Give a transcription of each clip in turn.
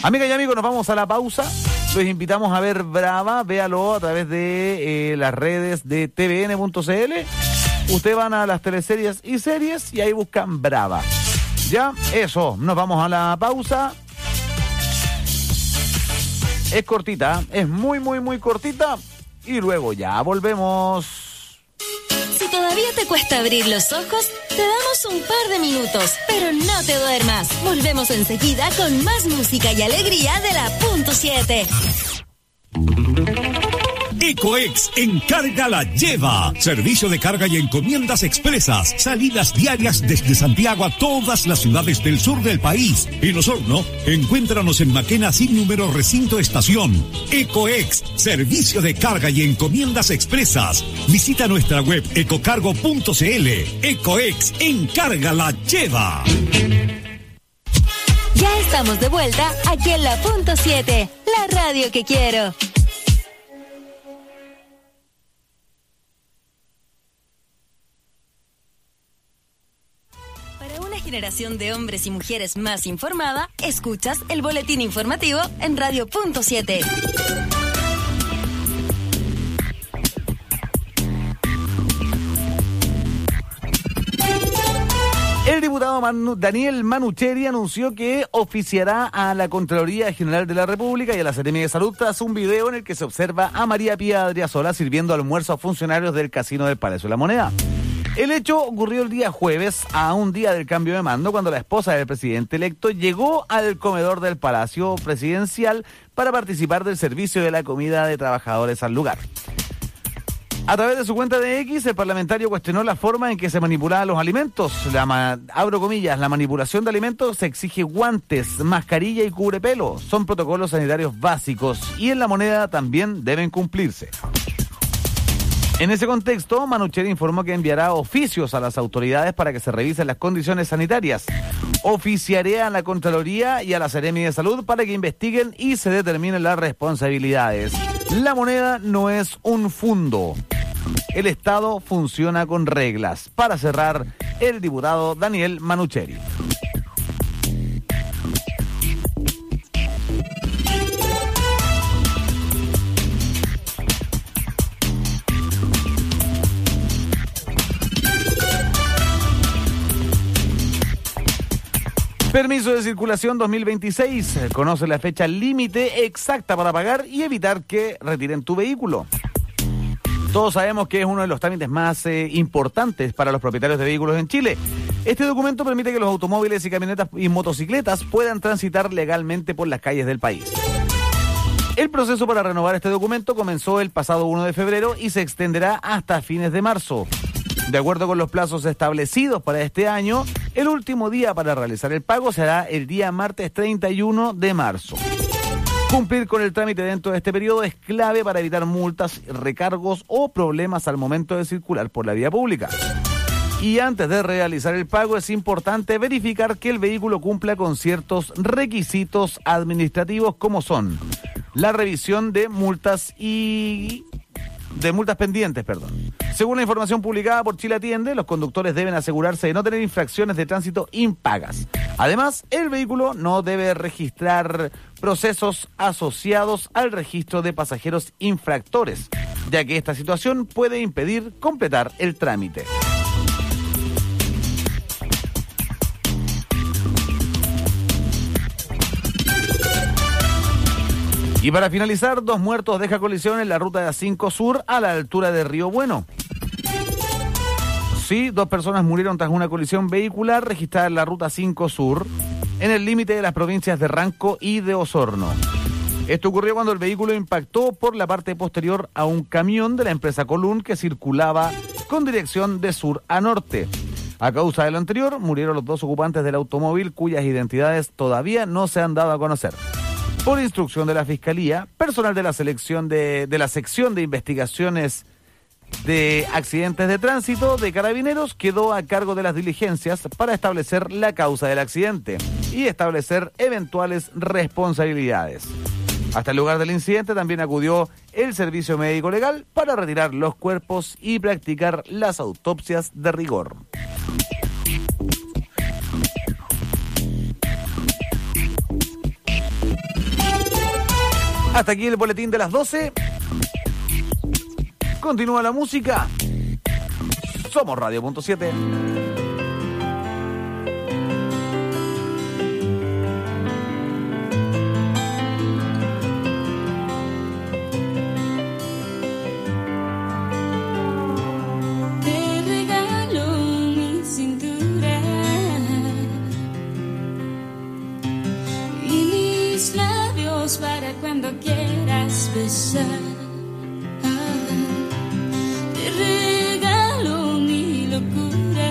Amigas y amigos, nos vamos a la pausa. Los invitamos a ver Brava. Véalo a través de las redes de tvn.cl. Ustedes van a las teleseries y series y ahí buscan Brava. Ya, eso. Nos vamos a la pausa. Es cortita, es muy cortita. Y luego ya volvemos. Si todavía te cuesta abrir los ojos, te damos un par de minutos, pero no te duermas. Volvemos enseguida con más música y alegría de la Punto 7. Ecoex Encarga la Lleva. Servicio de carga y encomiendas expresas. Salidas diarias desde Santiago a todas las ciudades del sur del país. En Osorno, encuéntranos en Maquena sin número recinto estación. Ecoex, servicio de carga y encomiendas expresas. Visita nuestra web ecocargo.cl. Ecoex Encarga la Lleva. Ya estamos de vuelta aquí en la Punto 7, la radio que quiero. Generación de hombres y mujeres más informada, escuchas el boletín informativo en Radio Punto 7. El diputado Daniel Manucheri anunció que oficiará a la Contraloría General de la República y a la Seremi de Salud tras un video en el que se observa a María Pía Adriasola sirviendo almuerzo a funcionarios del casino del Palacio de la Moneda. El hecho ocurrió el día jueves, a un día del cambio de mando, cuando la esposa del presidente electo llegó al comedor del Palacio Presidencial para participar del servicio de la comida de trabajadores al lugar. A través de su cuenta de X, el parlamentario cuestionó la forma en que se manipulaban los alimentos. Abro comillas, la manipulación de alimentos se exige guantes, mascarilla y cubrepelo. Son protocolos sanitarios básicos y en la Moneda también deben cumplirse. En ese contexto, Manucheri informó que enviará oficios a las autoridades para que se revisen las condiciones sanitarias. Oficiaré a la Contraloría y a la Seremi de Salud para que investiguen y se determinen las responsabilidades. La Moneda no es un fundo. El Estado funciona con reglas. Para cerrar, el diputado Daniel Manucheri. Permiso de circulación 2026. Conoce la fecha límite exacta para pagar y evitar que retiren tu vehículo. Todos sabemos que es uno de los trámites más importantes para los propietarios de vehículos en Chile. Este documento permite que los automóviles y camionetas y motocicletas puedan transitar legalmente por las calles del país. El proceso para renovar este documento comenzó el pasado 1 de febrero y se extenderá hasta fines de marzo. De acuerdo con los plazos establecidos para este año, el último día para realizar el pago será el día martes 31 de marzo. Cumplir con el trámite dentro de este periodo es clave para evitar multas, recargos o problemas al momento de circular por la vía pública. Y antes de realizar el pago es importante verificar que el vehículo cumpla con ciertos requisitos administrativos como son la revisión de multas pendientes. Según la información publicada por Chile Atiende, los conductores deben asegurarse de no tener infracciones de tránsito impagas. Además, el vehículo no debe registrar procesos asociados al registro de pasajeros infractores, ya que esta situación puede impedir completar el trámite. Y para finalizar, 2 muertos deja colisión en la ruta de A5 Sur a la altura de Río Bueno. Sí, 2 personas murieron tras una colisión vehicular registrada en la ruta 5 Sur, en el límite de las provincias de Ranco y de Osorno. Esto ocurrió cuando el vehículo impactó por la parte posterior a un camión de la empresa Colún que circulaba con dirección de sur a norte. A causa de lo anterior, murieron los 2 ocupantes del automóvil cuyas identidades todavía no se han dado a conocer. Por instrucción de la Fiscalía, personal de la sección de investigaciones de accidentes de tránsito de Carabineros quedó a cargo de las diligencias para establecer la causa del accidente y establecer eventuales responsabilidades. Hasta el lugar del incidente también acudió el servicio médico legal para retirar los cuerpos y practicar las autopsias de rigor. Hasta aquí el boletín de las 12. Continúa la música. Somos Radio.7. Para cuando quieras besar, te regalo mi locura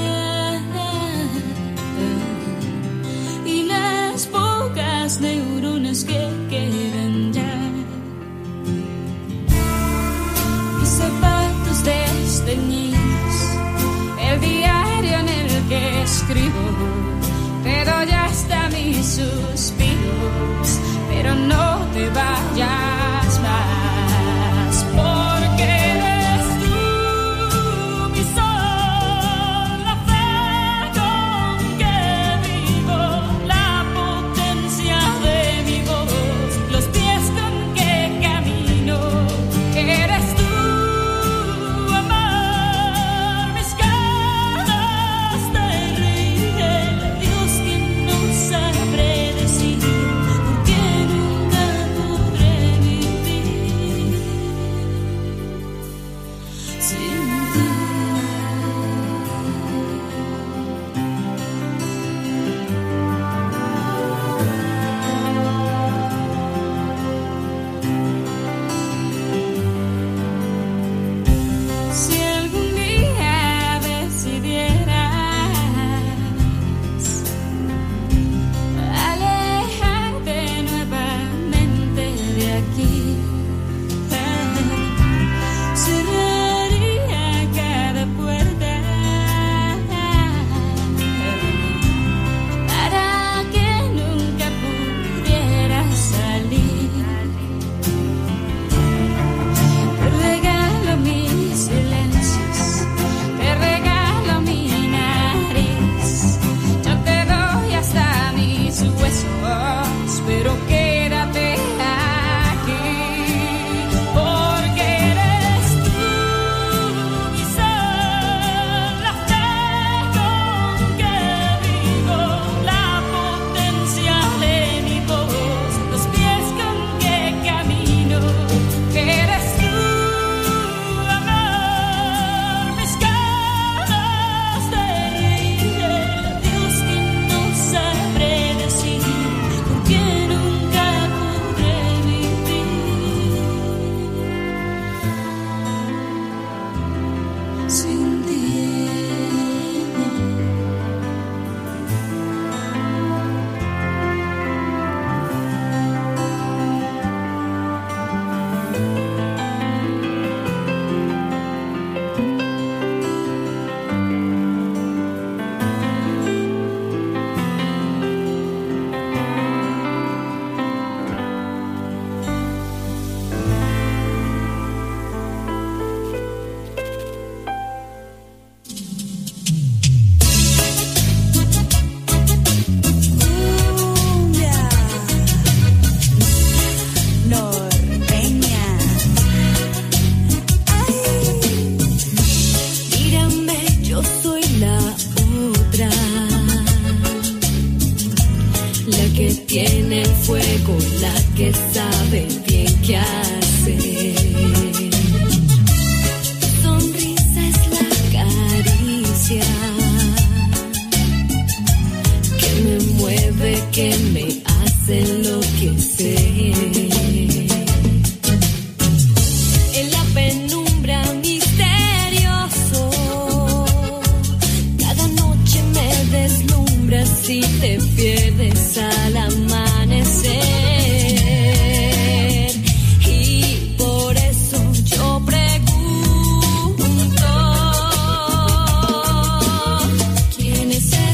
y las pocas neuronas que quedan ya. Mis zapatos desteñidos, el diario en el que escribo, pero ya está mis suspiros. Pero no te vayas más, porque eres tú mi sol, la fe con que vivo, la potencia de mi voz, los pies con que camino. Eres tú, amor, mis ganas de reír, Dios que no sabré decir.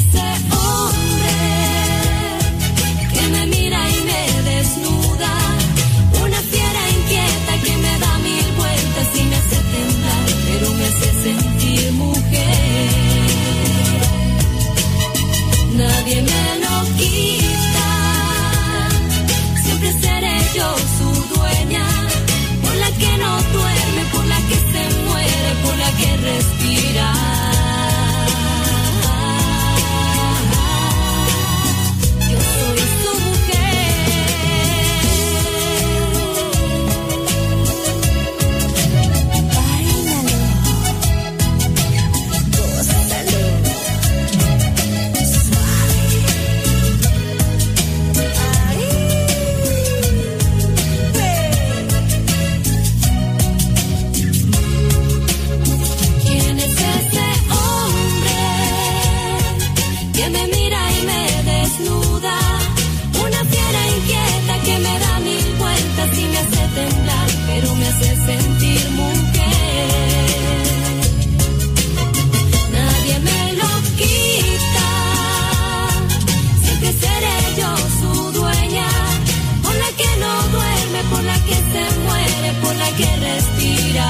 Mira y me desnuda. que respirar.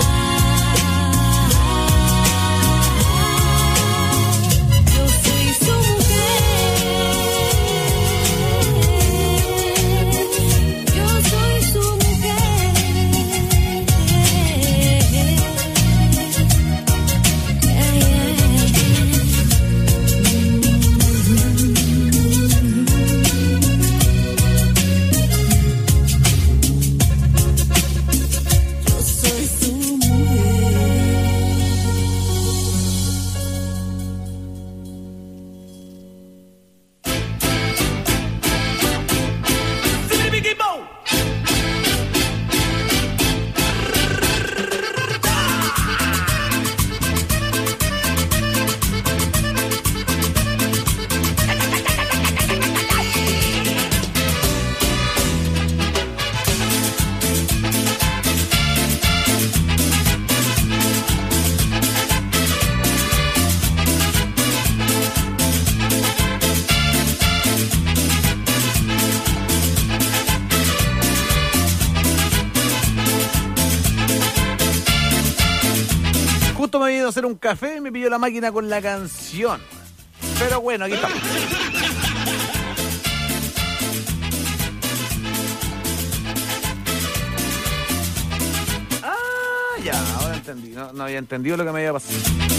Yo soy su mujer. Yo soy su mujer. Yo soy su Justo me he ido a hacer un café y me pilló la máquina con la canción. Pero bueno, aquí estamos. Ah, ya, ahora entendí. No había entendido lo que me había pasado.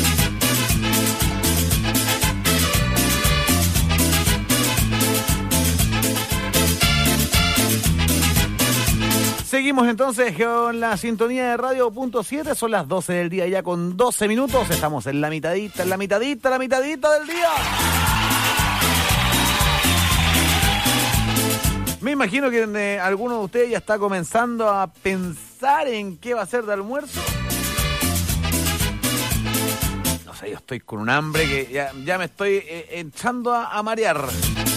Seguimos entonces con la sintonía de Radio.7. Son las 12 del día ya con 12 minutos. Estamos en la mitadita del día. Me imagino que alguno de ustedes ya está comenzando a pensar en qué va a ser de almuerzo. No sé, yo estoy con un hambre que ya me estoy echando a marear.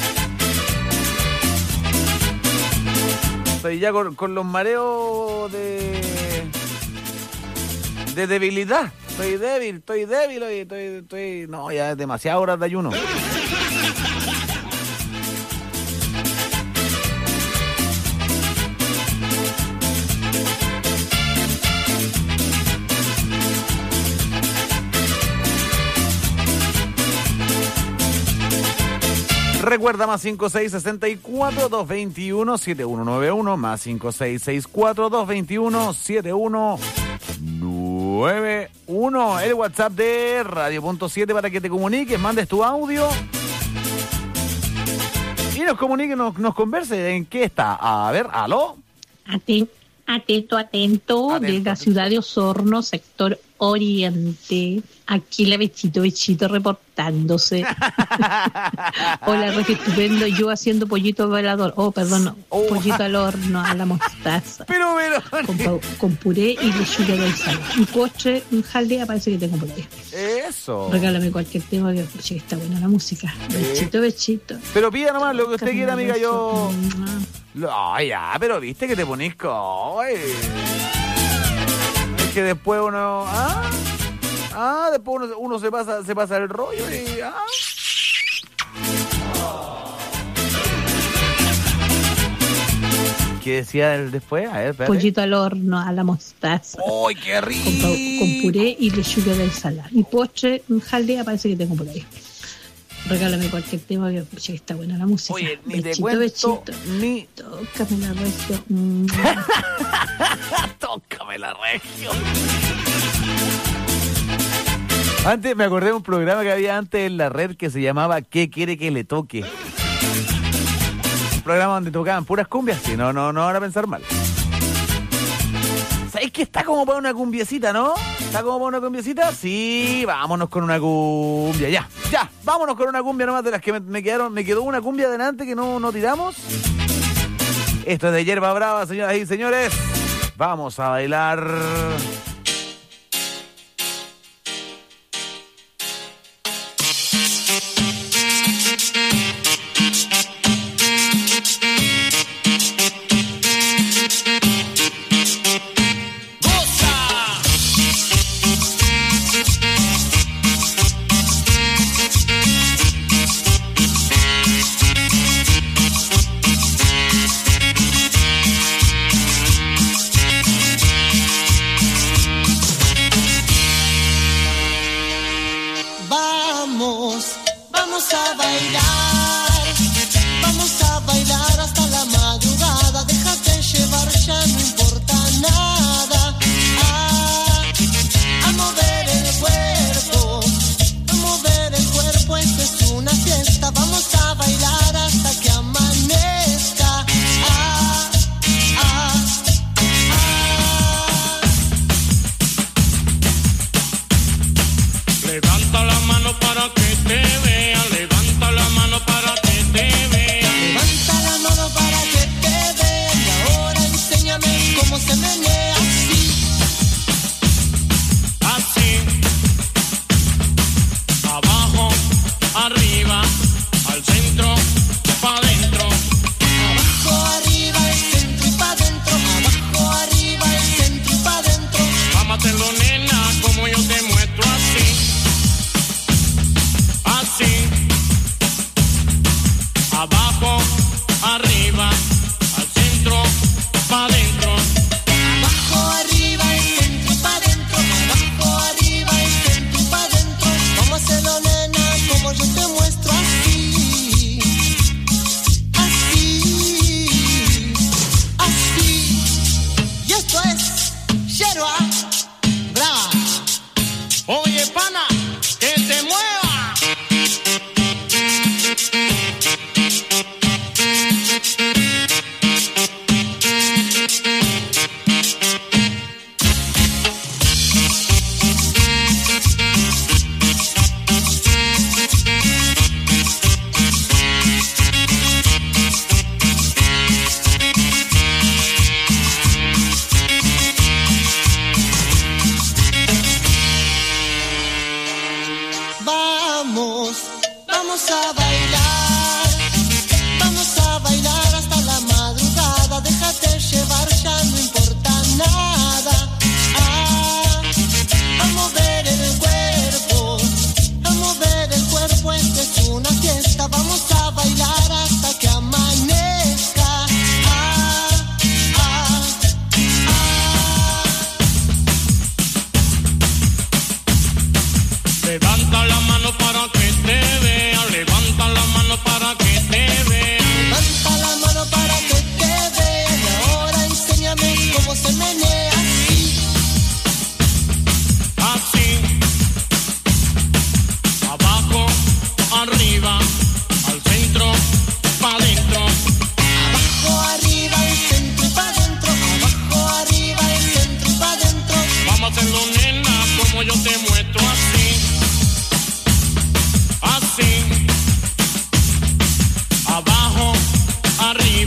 Estoy ya con los mareos de debilidad. Estoy débil, oye, estoy... No, ya es demasiadas horas de ayuno. Recuerda, más 5664-221-7191, más 5664-221-7191, el WhatsApp de Radio.7 para que te comuniques, mandes tu audio y nos comuniques, nos converse en qué está. A ver, ¿aló? Atento, de la ciudad de Osorno, sector oriente. Aquí la Bechito reportándose. Hola, Regi, estupendo. Yo haciendo pollito velador. Pollito al horno, a la mostaza. Pero. Con puré y lechuga de sal. Y postre, un jaldea, parece que tengo por ahí. Eso. Regálame cualquier tema que está buena la música. Bechito. Pero pida nomás lo que usted quiera, amiga, yo... ya, pero viste que te ponís es que después uno... después uno se pasa el rollo y... ¿Qué decía el después? A ver, espérate. Pollito al horno, a la mostaza. ¡Ay, qué rico! Con puré y lechuga de ensalada. Y postre, un jaldea, parece que tengo por ahí. Regálame cualquier tema que está buena la música. Oye, ni te cuento, ni... Tócame la regio. Tócame la regio. Antes me acordé de un programa que había antes en la red que se llamaba ¿Qué quiere que le toque? Un programa donde tocaban puras cumbias. Sí, no van a pensar mal. ¿Sabéis que está como para una cumbiecita, no? ¿Está como para una cumbiecita? Sí, vámonos con una cumbia. Ya, vámonos con una cumbia nomás de las que me quedó una cumbia adelante que no tiramos. Esto es de Hierba Brava, señoras y señores. Vamos a bailar...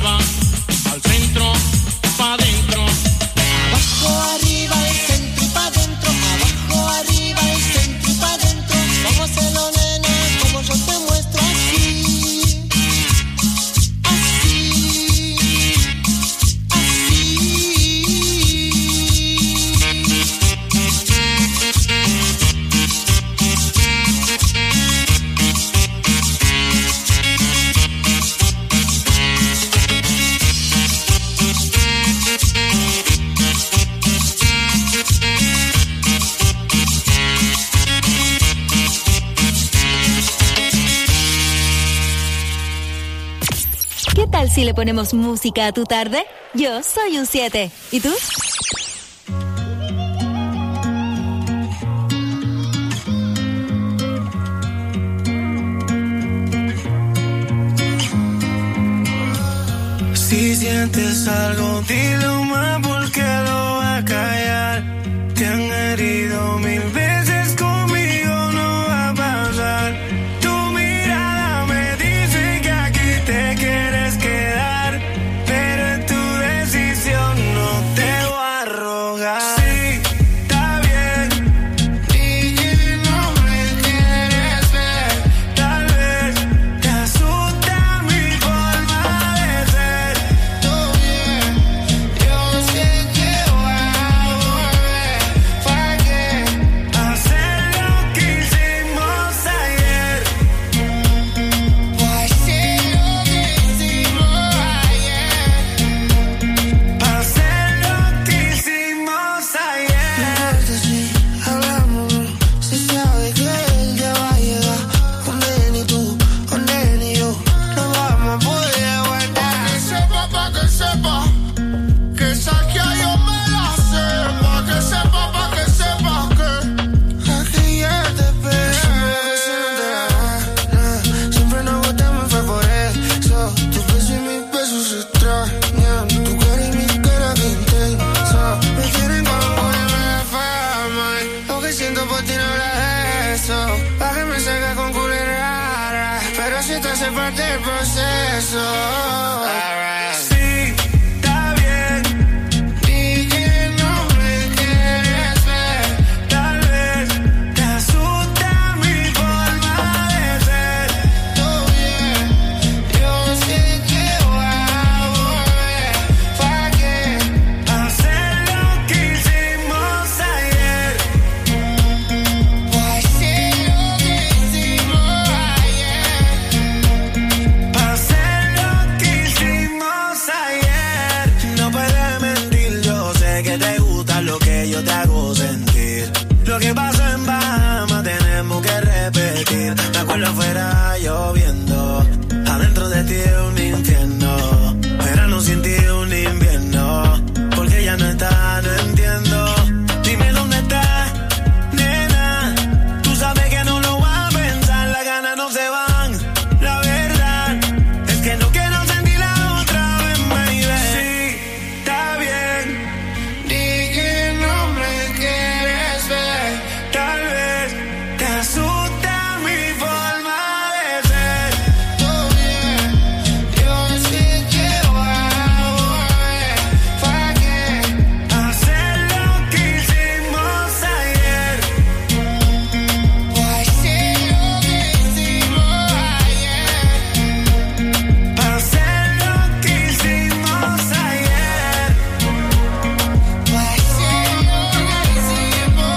arriba, al centro, pa' dentro. Abajo, arriba, al centro y pa' dentro. Abajo, arriba, al centro y pa' dentro. Vamos a hacerlo, nena, como yo te muestro así. Así. ¿Qué tal si le ponemos música a tu tarde? Yo soy un 7. ¿Y tú? Si sientes algo, dilo más porque lo va a callar. Te han herido 1000 veces, conmigo no va a pasar. Tu mirada me dice que aquí te quieres quedar, pero es tu decisión, no te voy a rogar. Sí, está bien, di que no me quieres ver. Tal vez te asusta mi forma de ser. Todo bien, yo sé que voy a volver. ¿Para qué hacer lo que hicimos ayer? Para hacer lo que hicimos ayer. Para hacer lo que hicimos ayer. Sí, hablamos, se sabe que él ya va a llegar. Con él y tú, con él y yo, no vamos a poder aguantar. Pa' que sepa, que saque yo me la sé. Pa' que sepa que aquí ya te esperé. Siempre nos gustamos, fue por eso. Tu beso y mis besos se extrañan. Tu cara y mi cara que intensa. Me quieren como ponerme la fama. Y lo que siento por ti no era eso. Pa' que me salga con culera rara. Pero si te hace parte del proceso. Sí, está bien. Di que no me quieres ver. Tal vez te asusta mi forma de ser. Todo bien, yo sé que voy a volver. ¿Para qué hacer lo que hicimos ayer? Para hacer lo que hicimos ayer. Para hacer lo que hicimos ayer. No puedes mentir, yo sé que te gusta lo que yo te hago sentir. Lo que pasó en Bahamas tenemos que repetir. Me acuerdo afuera lloviendo, adentro de ti un infierno. Verano sin ti un invierno, porque ya no está, no entiendo. Dime dónde está, nena. Tú sabes que no lo vas a pensar, las ganas no se van. La verdad es que no quiero sentirla otra vez, baby. Sí, está bien. Di que no me quieres ver. Tal vez te asusta mi forma de ser. Todo bien, yo sé que voy a volver. ¿Para qué hacer lo que hicimos ayer? Para hacer lo que hicimos ayer. Para hacer lo que hicimos ayer. Para hacer lo que hicimos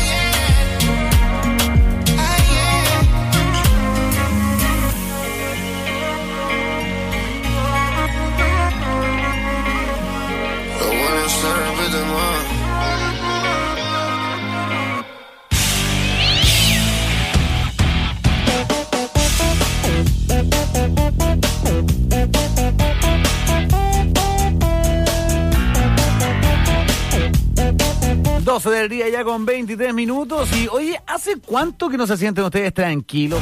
ayer. Lo bueno se repite más. 12 del día ya con 23 minutos. Y oye, ¿hace cuánto que no se sienten ustedes tranquilos?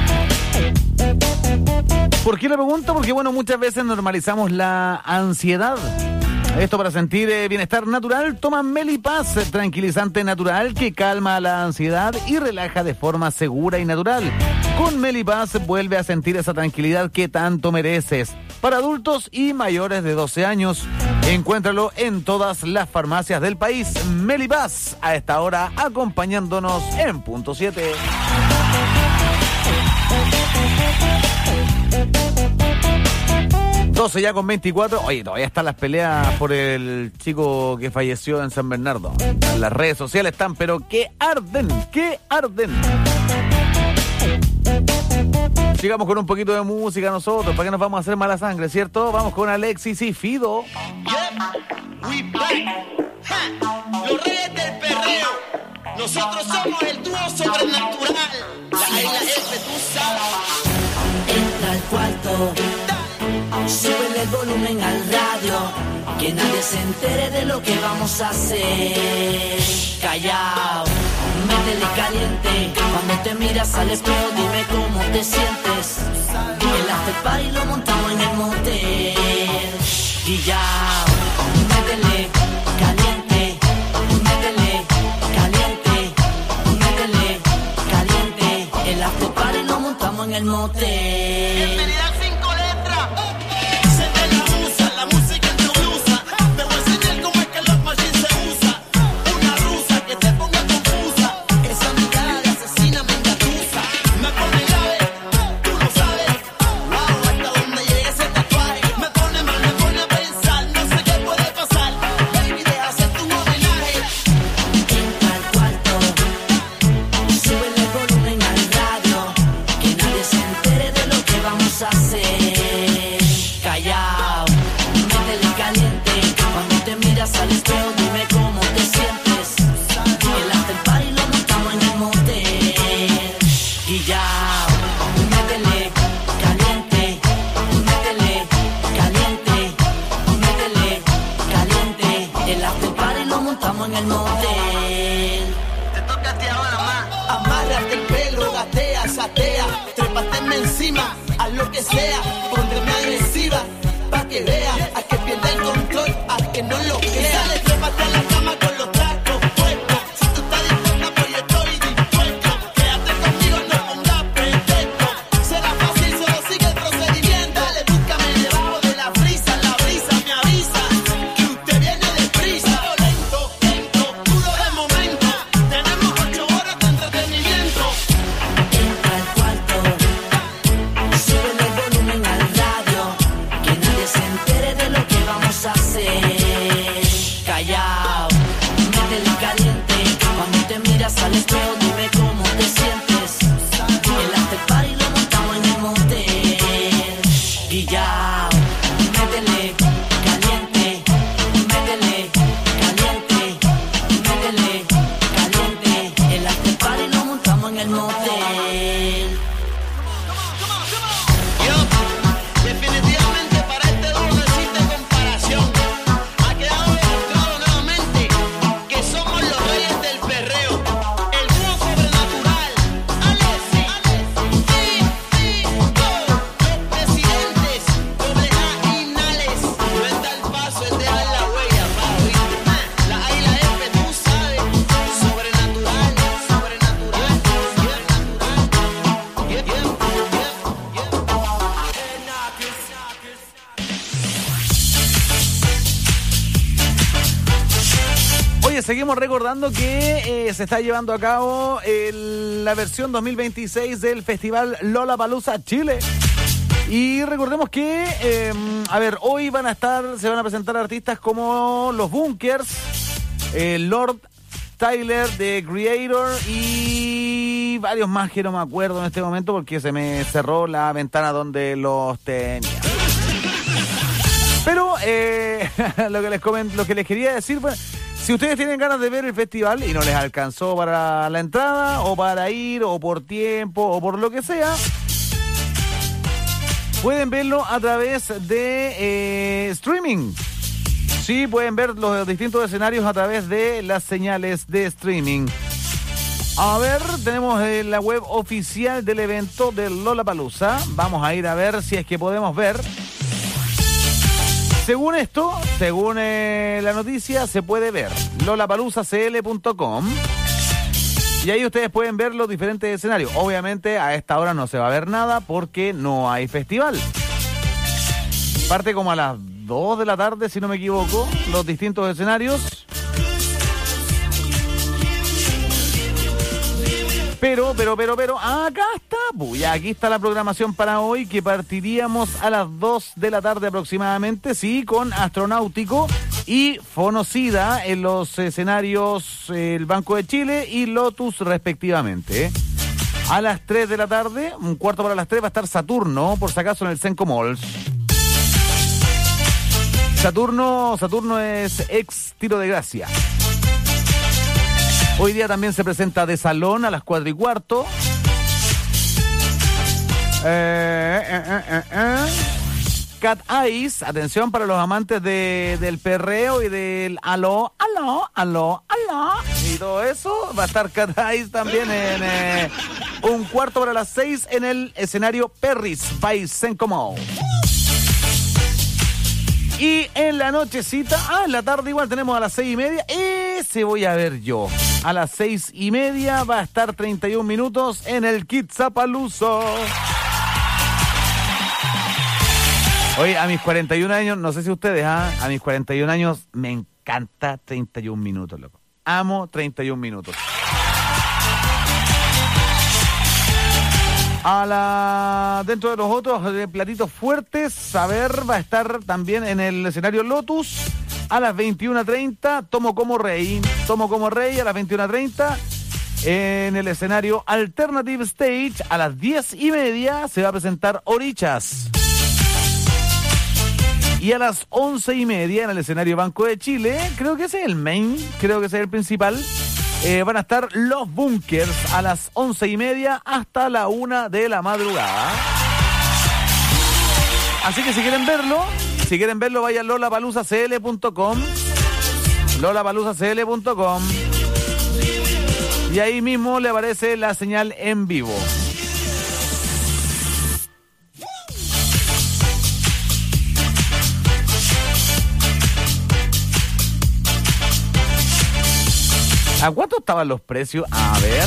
¿Por qué le pregunto? Porque bueno, muchas veces normalizamos la ansiedad. Esto para sentir bienestar natural, toma Melipaz, tranquilizante natural que calma la ansiedad y relaja de forma segura y natural. Con Melipaz vuelve a sentir esa tranquilidad que tanto mereces. para adultos y mayores de 12 años. Encuéntralo en todas las farmacias del país. Melibaz, a esta hora acompañándonos en Punto 7. Ya con 24. Oye, todavía están las peleas por el chico que falleció en San Bernardo. Las redes sociales están, pero que arden. Sigamos con un poquito de música nosotros, ¿para qué nos vamos a hacer mala sangre, cierto? Vamos con Alexis y Fido. Los reyes del perreo. Nosotros somos el dúo sobrenatural. La isla F, tú sabes. Entra al cuarto, súbele el volumen al radio, que nadie se entere de lo que vamos a hacer. Callao, métele caliente, cuando te miras al espejo dime cómo te sientes. El after party lo montamos en el motel. Guillao, métele caliente, métele caliente, métele caliente. El after party lo montamos en el motel. Bienvenida al 5 letras. Se te la usa, la música en tu blusa. Te voy a enseñar cómo es que los machines se usa. Una rusa que te ponga confusa. Esa mirada de asesina me engatusa. Me pone grave, tú lo sabes. Wow, hasta donde llegue ese tatuaje. Me pone mal, me pone a pensar. No sé qué puede pasar. Baby, deja hacer tu homenaje. Entra al cuarto, súbele el volumen al radio, que nadie se entere de lo que vamos a hacer. Callao, métele caliente, cuando te miras al espejo dime cómo te sientes. El after party lo montamos en el motel. Guillao, métele caliente, métele caliente, métele caliente. El after party lo montamos en el motel. Te toca a ti ahora más. Amárrate el pelo, gatea, satea. Trépateme encima, haz lo que sea. Póngame agresiva, pa' que vea. A que pierda el control, a que no lo crea. Dale, trépate a la cama con los trastos puestos. Si tú estás dispuesta, pues yo estoy dispuesto. Quédate conmigo, no pongas pretexto. Será fácil, solo sigue el procedimiento. Dale, búscame debajo de la brisa me avisa que usted viene deprisa. Lento, lento, duro de momento. Tenemos 8 horas de entretenimiento. Entra al cuarto, súbele el volumen al radio, que nadie se entere de lo que vamos a hacer. Callao, métele caliente, cuando te miras al espejo dime cómo te sientes. El after party lo montamos en el motel. Guillao, métele caliente, métele caliente, métele caliente. El after party lo montamos en el motel. Yo, definitivamente para este dúo no existe comparación. Ha quedado demostrado nuevamente que somos los reyes del perreo. El dúo sobrenatural. Alexis, los presidentes, doble A y Nales. No es dar paso, es dejar la huella, pa, ¿oíste? La A y la F, tú sabes. Sobrenatural, sobrenatural, sobrenatural. Oye, seguimos recordando que se está llevando a cabo la versión 2026 del Festival Lollapalooza Chile. Y recordemos que, hoy se van a presentar artistas como Los Bunkers, Lord, Tyler, The Creator y varios más que no me acuerdo en este momento porque se me cerró la ventana donde los tenía. Pero lo que les quería decir, bueno, si ustedes tienen ganas de ver el festival y no les alcanzó para la entrada o para ir o por tiempo o por lo que sea, pueden verlo a través de streaming. Sí, pueden ver los distintos escenarios a través de las señales de streaming. A ver, tenemos la web oficial del evento del Lollapalooza. Vamos a ir a ver si es que podemos ver. Según esto, según la noticia, se puede ver lollapaloozacl.com y ahí ustedes pueden ver los diferentes escenarios. Obviamente a esta hora no se va a ver nada porque no hay festival. Parte como a las 2 de la tarde, si no me equivoco, los distintos escenarios. Pero, acá está, ya aquí está la programación para hoy, que partiríamos a las 2 de la tarde aproximadamente, sí, con Astronáutico y Fonocida en los escenarios el Banco de Chile y Lotus respectivamente. A las 3 de la tarde, un cuarto para las 3, va a estar Saturno, por si acaso en el Senco Malls. Saturno es ex Tiro de Gracia. Hoy día también se presenta De Salón a las 4:15. Cat Eyes, atención para los amantes del perreo y del aló. Y todo eso, va a estar Cat Eyes también en un cuarto para las 6 en el escenario Perris by Senco Mall. Y en la nochecita, en la tarde igual tenemos a las 6:30, ese voy a ver yo. A las 6:30 va a estar 31 minutos en el Kidzapalooza. Oye, a mis 41 años, no sé si ustedes, a mis 41 años me encanta 31 minutos, loco. Amo 31 minutos. Dentro de los otros platitos fuertes, a ver, va a estar también en el escenario Lotus a las 21:30, Tomo como Rey a las 21:30. En el escenario Alternative Stage a las 10:30 se va a presentar Orichas. Y a las 11:30 en el escenario Banco de Chile, creo que ese es el main, creo que ese es el principal. Van a estar Los Bunkers a las 11:30 hasta la 1 de la madrugada. Así que si quieren verlo, vayan a lolapaloozacl.com. lolapaloozacl.com. Y ahí mismo le aparece la señal en vivo. ¿A cuánto estaban los precios? A ver.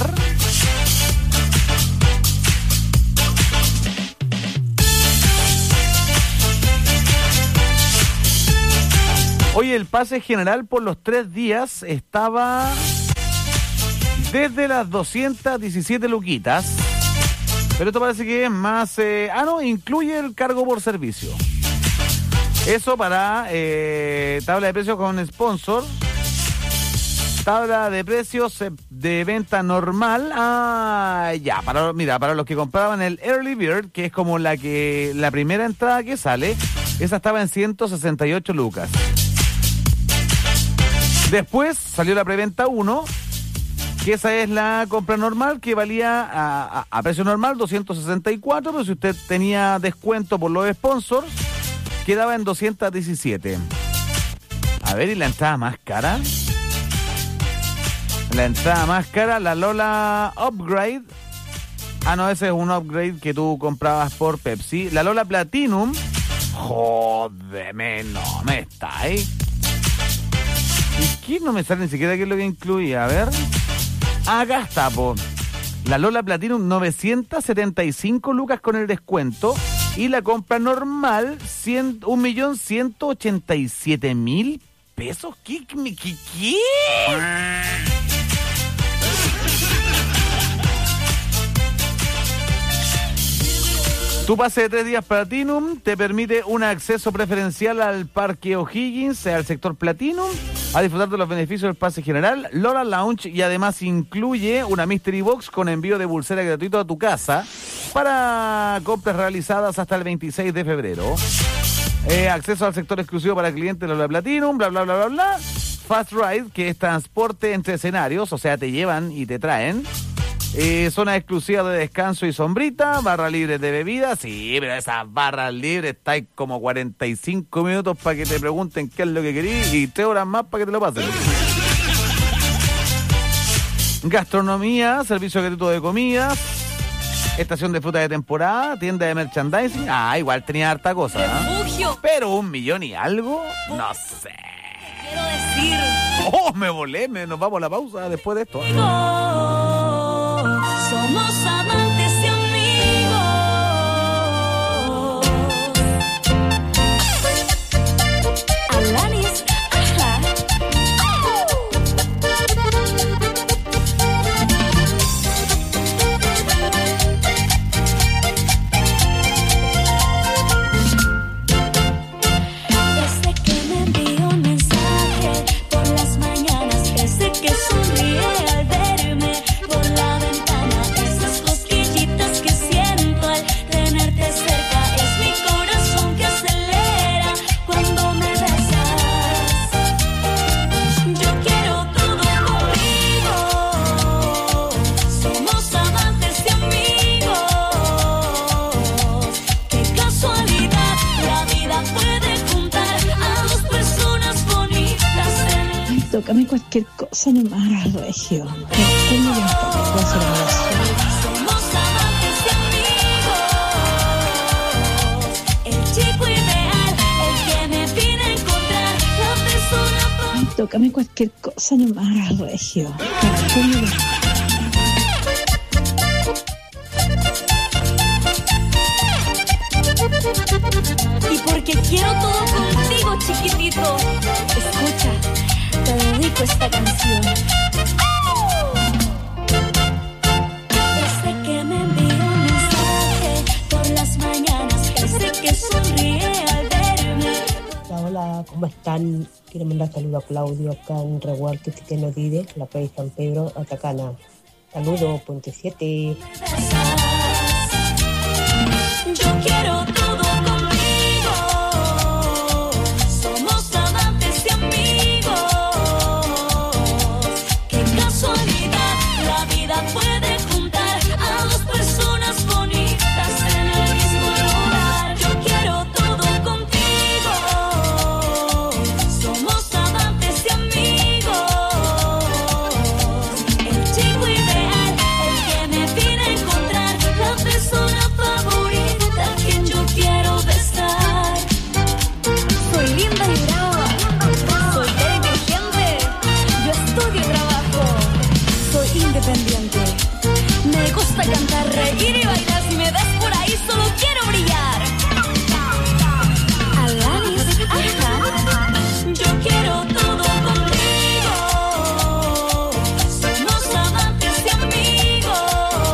Oye, el pase general por los 3 días estaba desde las 217 luquitas. Pero esto parece que es más... incluye el cargo por servicio. Eso para tabla de precios con sponsor. Tabla de precios de venta normal. Para los que compraban el Early Bird, que es como la primera entrada que sale, esa estaba en 168 lucas. Después salió la preventa 1, que esa es la compra normal, que valía a precio normal 264, pero si usted tenía descuento por los sponsors, quedaba en 217. A ver, ¿y la entrada más cara? La entrada más cara, la Lola Upgrade. No, ese es un upgrade que tú comprabas por Pepsi. La Lola Platinum. Jódeme, no me está ahí. ¿Y qué? No me sale ni siquiera qué es lo que incluía. A ver. Acá está, po. La Lola Platinum, 975 lucas con el descuento. Y la compra normal, 1.187.000 pesos. ¿Qué? Tu pase de 3 días Platinum te permite un acceso preferencial al Parque O'Higgins, al sector Platinum, a disfrutar de los beneficios del pase general, Lola Lounge, y además incluye una Mystery Box con envío de pulsera gratuito a tu casa para compras realizadas hasta el 26 de febrero. Acceso al sector exclusivo para clientes de Lola Platinum, bla, bla, bla, bla, bla. Fast Ride, que es transporte entre escenarios, o sea, te llevan y te traen. Zona exclusiva de descanso y sombrita, barra libre de bebidas. Sí, pero esas barras libres están como 45 minutos para que te pregunten qué es lo que querís y 3 horas más para que te lo pasen. Gastronomía, servicio gratuito de comida, estación de fruta de temporada, tienda de merchandising. Igual tenía harta cosa, ¿eh? Pero 1 millón y algo, no sé. Quiero decir... Me volé, nos vamos a la pausa después de esto. Somos amantes y amigos. Tócame cualquier cosa nomás, Regio. ¿Cómo ya está? Somos amantes y amigos. El chico ideal, el que me vine a encontrar. La persona favorita. Tócame cualquier cosa nomás, Regio. ¿Cómo ya está? Y porque quiero todo contigo, chiquitito. Escucha, te dedico esta canción. Ese que me envió un mensaje por las mañanas, ese que sonríe al verme. Hola, ¿cómo están? Quiero mandar saludos a Claudio acá en Rehuarque, Chiqueno Dide, la calle San Pedro, Atacana. Saludos, Puente 7. Yo quiero todo conmigo. Somos amantes y amigos. Qué casualidad, la vida puede juntar a dos personas bonitas en el mismo lugar. Yo quiero todo contigo. Somos amantes y amigos. El chico ideal, el que me vine a encontrar, la persona favorita quien yo quiero besar. Soy linda y brava, soy inteligente, yo estudio y trabajo, soy independiente. Me gusta cantar, reír y bailar, si me ves por ahí solo quiero brillar. Alanis, ajá, yo quiero todo contigo. Somos amantes y amigos.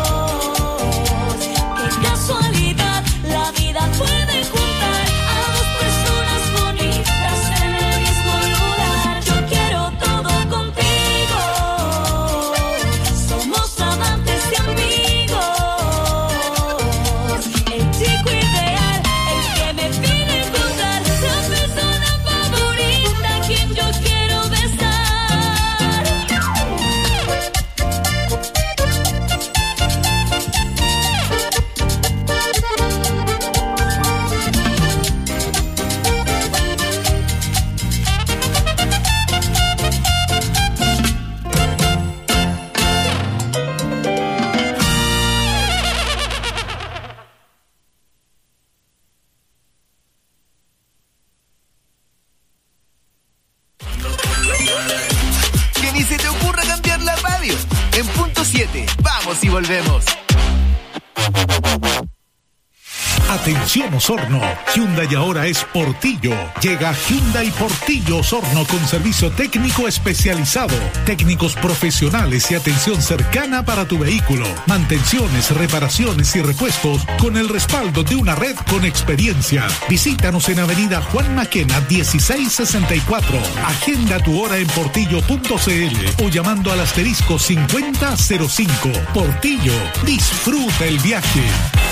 Qué casualidad, la vida puede juntar a dos personas bonitas en el mismo lugar. Yo quiero todo contigo. Somos amantes y amigos. El chico ideal, el que me vine a encontrar, la persona favorita quien yo quiero besar. Que ni se te ocurra cambiar la radio. En punto 7, vamos y volvemos. Atención Osorno, Hyundai ahora es Portillo. Llega Hyundai Portillo Osorno con servicio técnico especializado, técnicos profesionales y atención cercana para tu vehículo, mantenciones, reparaciones y repuestos con el respaldo de una red con experiencia. Visítanos en Avenida Juan Maquena 1664. Agenda tu hora en portillo.cl o llamando al asterisco 5005. Portillo, disfruta el viaje.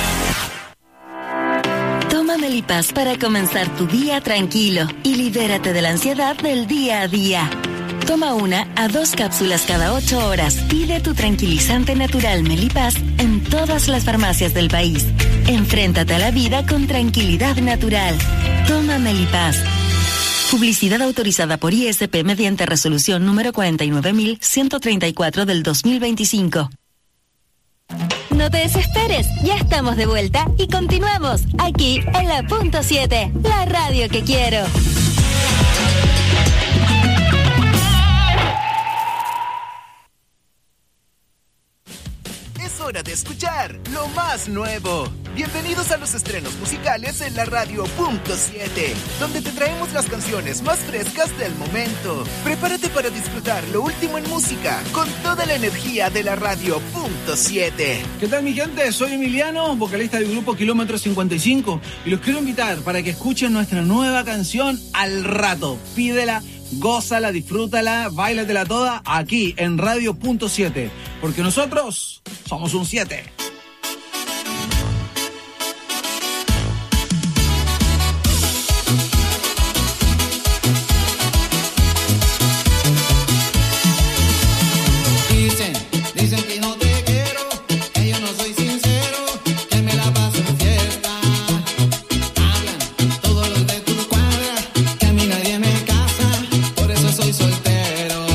Toma Melipaz para comenzar tu día tranquilo y libérate de la ansiedad del día a día. Toma 1 a 2 cápsulas cada 8 horas. Pide tu tranquilizante natural Melipaz en todas las farmacias del país. Enfréntate a la vida con tranquilidad natural. Toma Melipaz. Publicidad autorizada por ISP mediante resolución número 49.134 del 2025. No te desesperes, ya estamos de vuelta y continuamos aquí en la punto 7, la radio que quiero. Es hora de escuchar lo más nuevo. Bienvenidos a los estrenos musicales en la radio punto 7, donde te traemos las canciones más frescas del momento. Prepárate para disfrutar lo último en música con toda la energía de la radio punto 7. ¿Qué tal mi gente? Soy Emiliano, vocalista del grupo Kilómetro 55 y los quiero invitar para que escuchen nuestra nueva canción Al Rato. Pídela, gózala, disfrútala, báilatela toda aquí en radio punto 7, porque nosotros somos un 7. Dicen que no te quiero, que yo no soy sincero, que me la paso en fiesta. Hablan todos los de tu cuadra, que a mí nadie me casa, por eso soy soltero.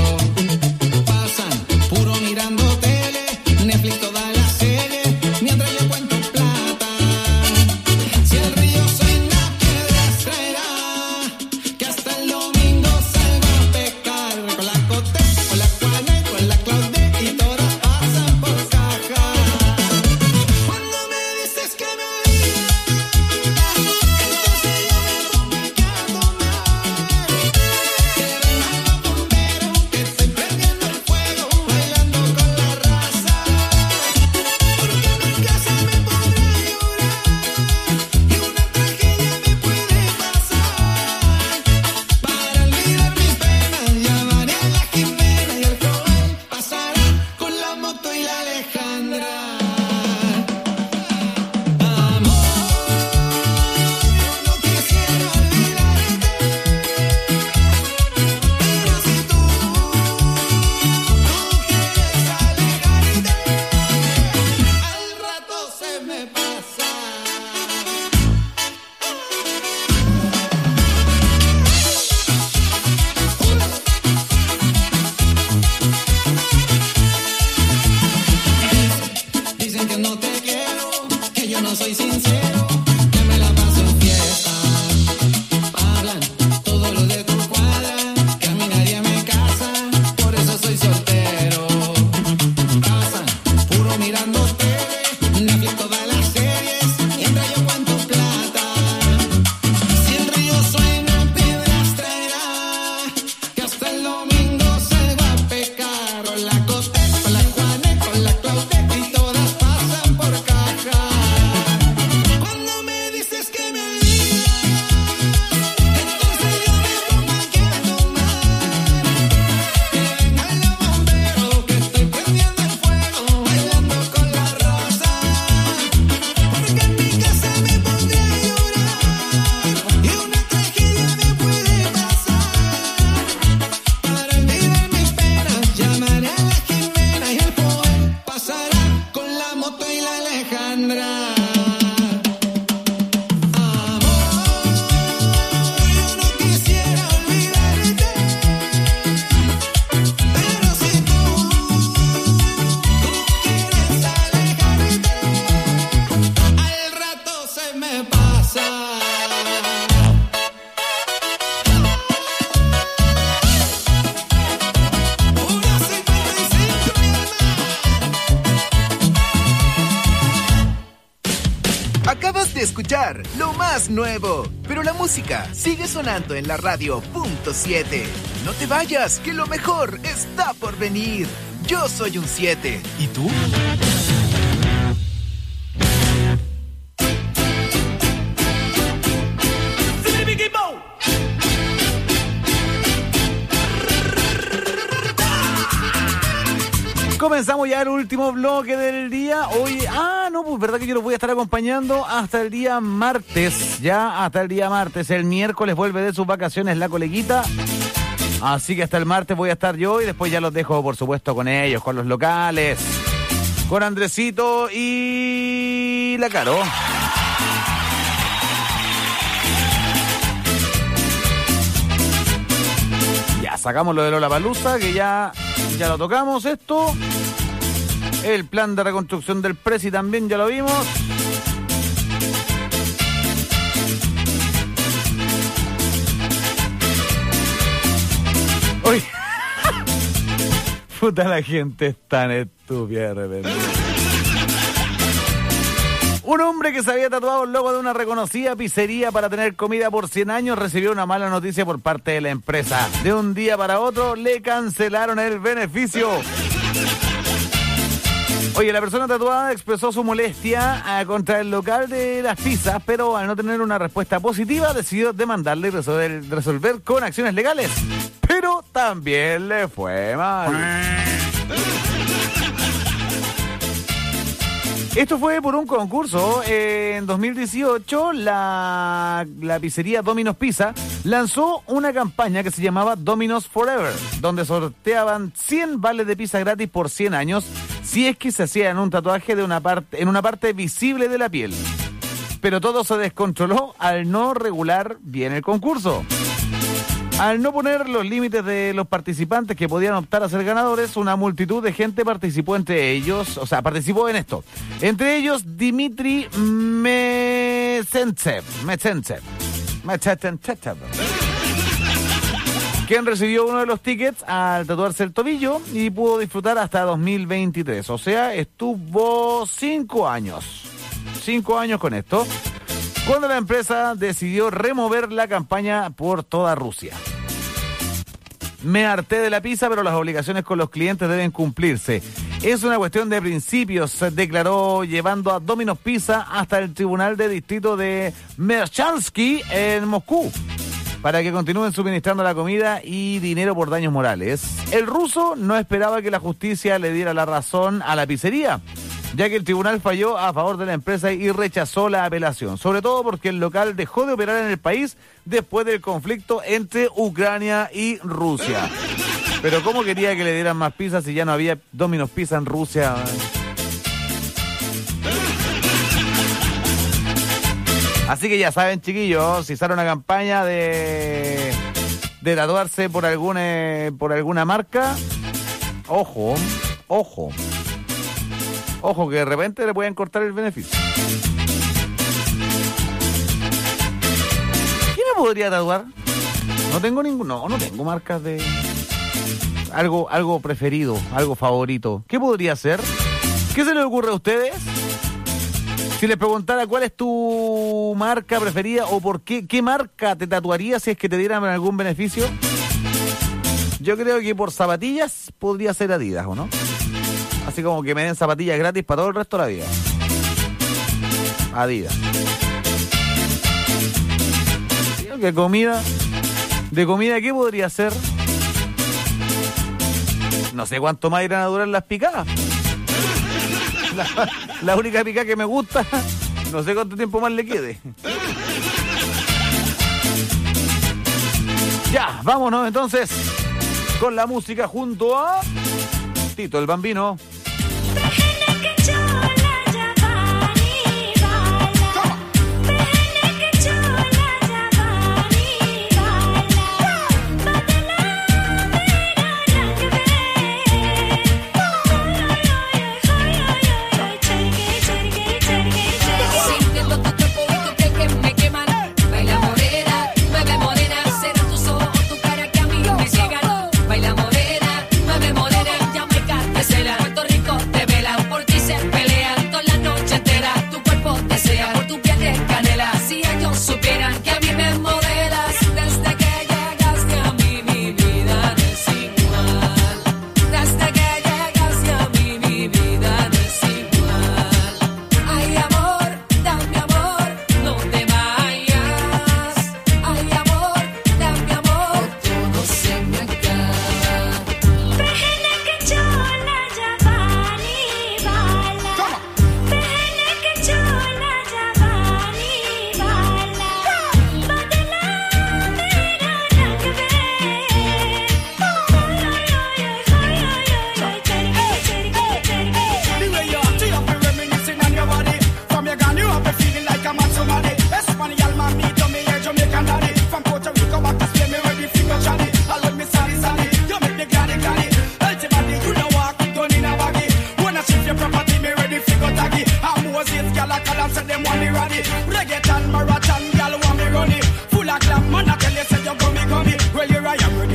escuchar lo más nuevo. Pero la música sigue sonando en la radio.7. No te vayas, que lo mejor está por venir. Yo soy un 7. ¿Y tú? Comenzamos ya el último bloque del día. Hoy, pues verdad que yo los voy a estar acompañando hasta el día martes. Ya hasta el día martes. El miércoles vuelve de sus vacaciones la coleguita. Así que hasta el martes voy a estar yo y después ya los dejo, por supuesto, con ellos, con los locales. Con Andresito y la Caro. Ya sacamos lo de Lollapalooza, que ya lo tocamos esto. El plan de reconstrucción del Prezi también ya lo vimos. Uy. Puta, la gente es tan estúpida de repente. Un hombre que se había tatuado el logo de una reconocida pizzería para tener comida por 100 años recibió una mala noticia por parte de la empresa. De un día para otro le cancelaron el beneficio. Oye, la persona tatuada expresó su molestia contra el local de las pizzas, pero al no tener una respuesta positiva decidió demandarle y resolver con acciones legales. Pero también le fue mal. Esto fue por un concurso. En 2018, la pizzería Domino's Pizza lanzó una campaña que se llamaba Domino's Forever, donde sorteaban 100 vales de pizza gratis por 100 años si es que se hacían un tatuaje en una parte visible de la piel. Pero todo se descontroló al no regular bien el concurso. Al no poner los límites de los participantes que podían optar a ser ganadores, una multitud de gente participó en esto. Entre ellos, Dimitri Metsentsev, quien recibió uno de los tickets al tatuarse el tobillo y pudo disfrutar hasta 2023. O sea, estuvo 5 años. 5 años con esto, cuando la empresa decidió remover la campaña por toda Rusia. Me harté de la pizza, pero las obligaciones con los clientes deben cumplirse. Es una cuestión de principios, se declaró, llevando a Domino's Pizza hasta el Tribunal de Distrito de Merchansky en Moscú, para que continúen suministrando la comida y dinero por daños morales. El ruso no esperaba que la justicia le diera la razón a la pizzería, ya que el tribunal falló a favor de la empresa y rechazó la apelación, sobre todo porque el local dejó de operar en el país después del conflicto entre Ucrania y Rusia. Pero ¿cómo quería que le dieran más pizza si ya no había Domino's Pizza en Rusia? Así que ya saben, chiquillos, si sale una campaña de tatuarse por alguna marca, ojo, que de repente le pueden cortar el beneficio. ¿Quién me podría tatuar? No tengo no tengo marcas de algo preferido, algo favorito. ¿Qué podría ser? ¿Qué se les ocurre a ustedes? Si les preguntara cuál es tu marca preferida o por qué marca te tatuarías si es que te dieran algún beneficio, yo creo que por zapatillas podría ser Adidas, ¿o no? Así como que me den zapatillas gratis para todo el resto de la vida. Adidas. ¿Qué comida? ¿De comida qué podría ser? No sé cuánto más irán a durar las picadas. La única picada que me gusta, no sé cuánto tiempo más le quede. Ya, vámonos entonces con la música junto a Tito el Bambino. Puerto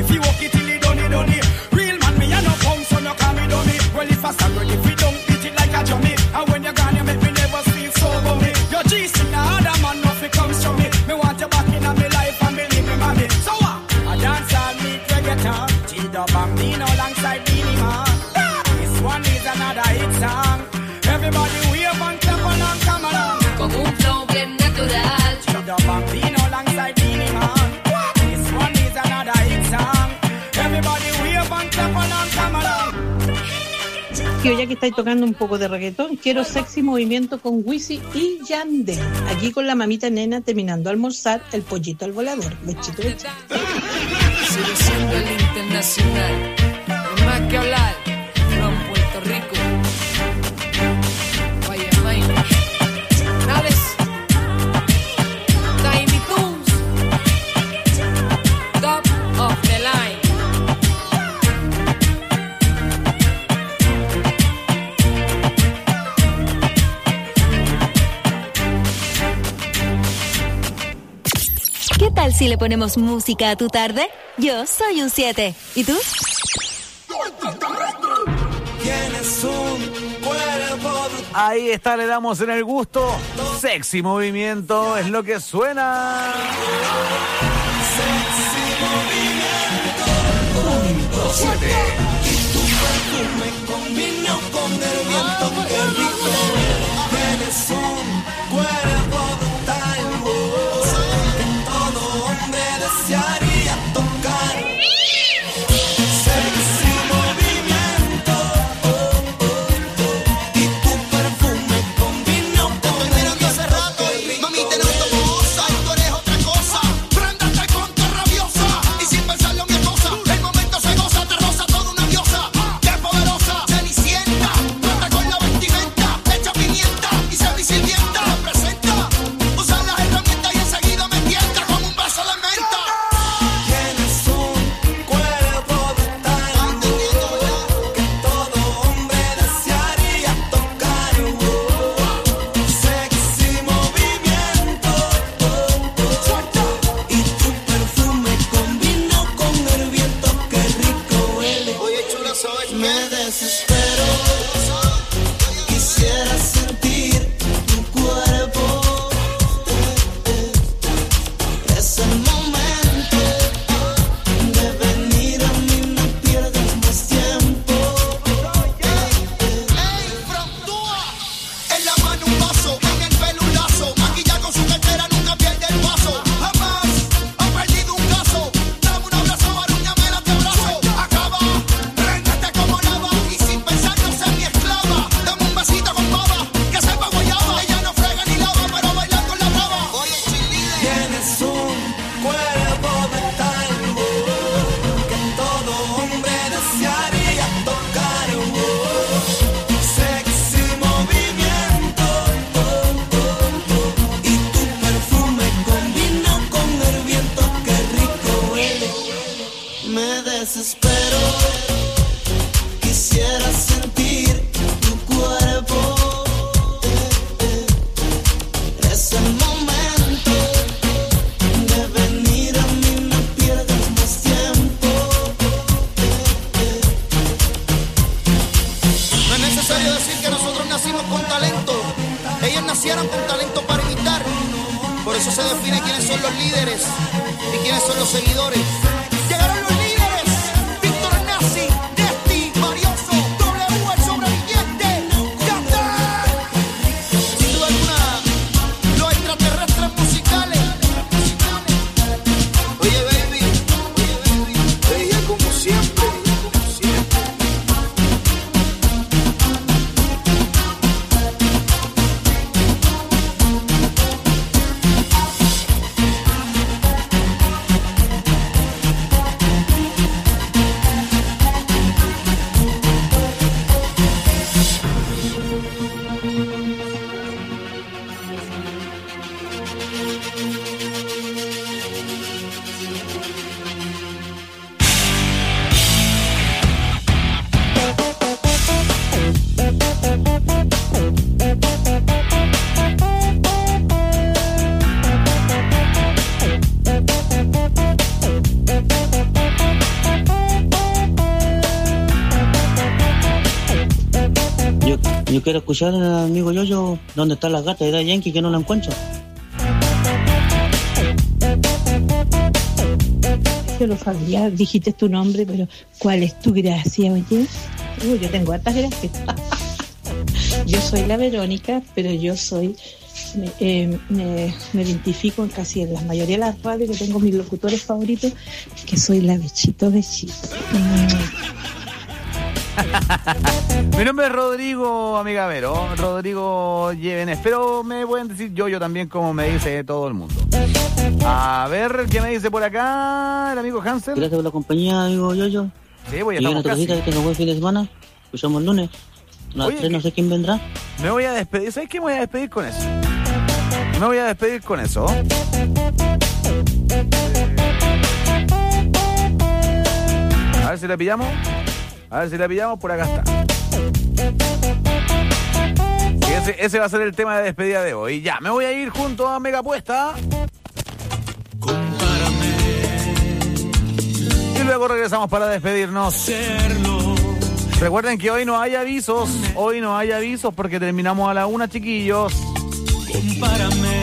If you walk it till you done it. Real man, me a no punk, so no call me dummy. Well, if I stand ready, if you don't beat it like a dummy. And when you're gone, you make me never feel so bummy. Your G-string, now other man, nothing comes from me. Me want you back in my life and believe me, mommy. So what? I dance and meet reggaeton. Tito Bambino alongside Beanie Man. This one is another hit song. Everybody wave and clap along, come along. Con un flow bien natural. Tito Bambino alongside Beanie Man. This one is another hit song. Everybody wave and clap along, come along. Que ya que estáis tocando un poco de reggaetón, quiero Sexy Movimiento con Wisin y Yandel. Aquí con la mamita nena terminando de almorzar el pollito al volador. Bechito, bechito. Sigue siendo el internacional. No hay más que hablar. From Puerto Rico. Vaya, Mike. Naves. Tiny Toons. Top of the line. ¿Qué tal si le ponemos música a tu tarde? Yo soy un 7. ¿Y tú? Tienes un cuerpo. Ahí está, le damos en el gusto. Sexy Movimiento es lo que suena. Sexy movimiento. Punto 7. Y tu perfume combinó con el viento. Qué rico. Tienes un cuerpo brutal. Que todo hombre desearía tocar. Sexy movimiento. Y tu perfume combinó con el viento. Hace rato, mami, te noto moza y tú eres otra cosa. Préndate con tu rabiosa y sin pensarlo mi esposa. El momento se goza, te roza toda una diosa. Qué poderosa, cenicienta. Trata con la vestimenta, echa pimienta y se sirvienta. Representa, usa las herramientas y enseguida me tienta como un vaso de menta. Tienes un cuerpo brutal que todo hombre desearía tocar. Sexy movimiento. Y tu perfume combinó con el viento. Qué rico huele. Oye, chula, ¿sabes? Me desespero. Quisiera sentir tu cuerpo. Es el momento de venir a mí, no pierdas más tiempo. En la mano un vaso, en el pelo un lazo. Maquilla con su cartera, nunca pierde el paso. Jamás ha perdido un caso. Dame un abrazo, arúñame el antebrazo. Acaba, préndete como lava. Y sin pensar no ser mi esclava. Dame un besito con baba, que sepa guayaba. Ella no frega ni lava, pero baila con la brava. Oye, chilide. Tienes un cuerpo mental que todo hombre desearía tocar. Sexy movimiento. Y tu perfume combinó con el viento. Qué rico huele. Me desespero. Quisiera sentir tu cuerpo. Es el momento de venir a mí, no pierdas más tiempo. No es necesario decir que nosotros nacimos con talento. Ellos nacieron con talento para imitar. Por eso se define quiénes son los líderes y quiénes son los seguidores. Llegaron los líderes. Víctor Nazi, Nesti, Marioso, W, el sobreviviente. ¡Yandel! Sin duda alguna, los extraterrestres musicales. Oye, baby, ella como siempre. Yo quiero escuchar al amigo Yoyo, ¿dónde están las gatas de Daddy Yankee que no la encuentro? Yo lo sabía, dijiste tu nombre, pero ¿cuál es tu gracia, oye? Yo tengo hartas gracias. Yo soy la Verónica, pero yo soy... Me identifico en la mayoría de las radios que tengo mis locutores favoritos, que soy la Bechito. Mi nombre es Rodrigo, amiga Vero, Rodrigo Llévenes, pero me pueden decir yo también, como me dice todo el mundo. A ver, ¿qué me dice por acá el amigo Hansel? Gracias por la compañía, amigo Yoyo. Sí, voy a estar estar una casi. cosita que tengo buen fin de semana. Escuchamos el lunes. Oye, no sé quién vendrá. Me voy a despedir. ¿Sabes qué? Me voy a despedir con eso. Me voy a despedir con eso. A ver si la pillamos. A ver si la pillamos. Por acá está. Y ese va a ser el tema de despedida de hoy. Ya, me voy a ir junto a Megapuesta. Y luego regresamos para despedirnos. Recuerden que hoy no hay avisos. Hoy no hay avisos porque terminamos a la 1, chiquillos. Compárame.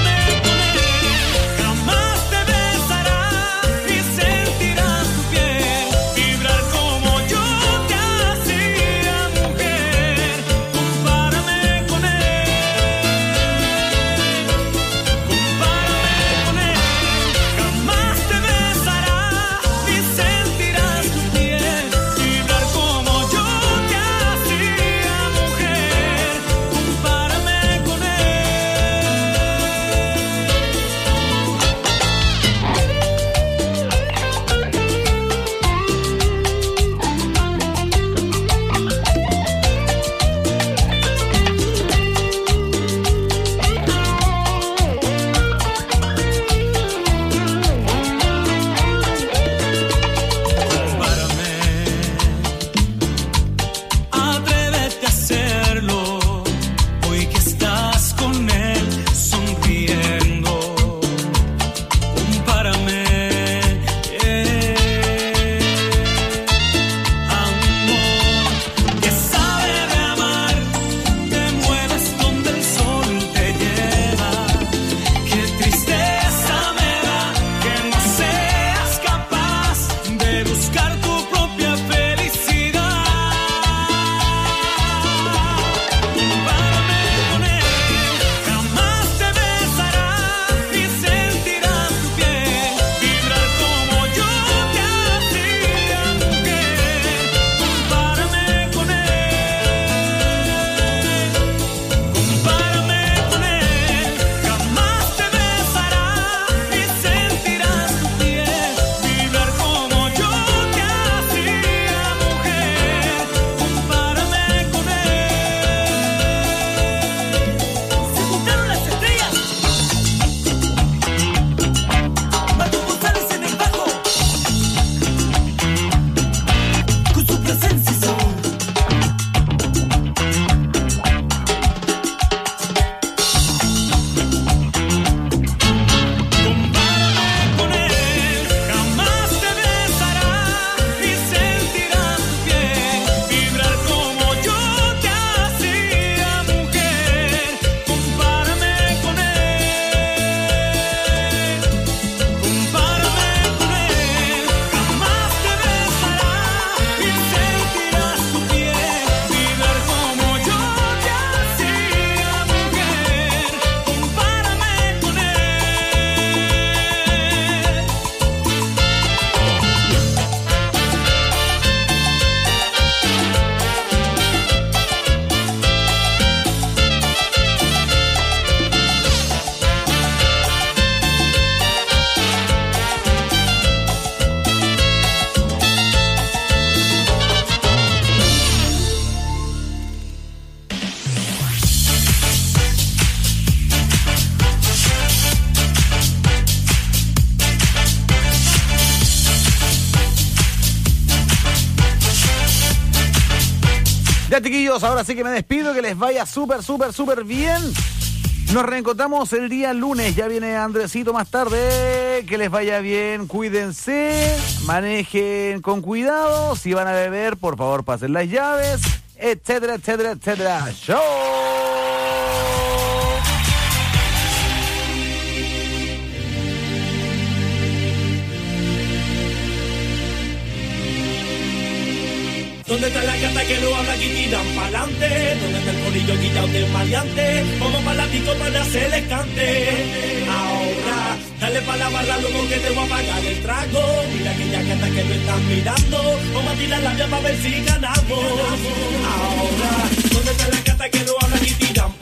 Jamás te besará y sentirás tu piel. Ya, chiquillos, ahora sí que me despido, que les vaya súper bien. Nos reencontramos el día lunes, ya viene Andresito más tarde, que les vaya bien, cuídense, manejen con cuidado, si van a beber, por favor pasen las llaves, etcétera. ¡Chao! ¿Dónde está la gata que no habla y tiran pa'lante? ¿Dónde está el colillo quillao del maleante? Vamos pa' la disco para hacerle cante. Ahora, dale pa' la barra luego que te voy a pagar el trago. Mira aquella gata que no están mirando. Vamos a tirar la vía pa' ver si ganamos. Ahora, ¿dónde está la gata que no habla y tiran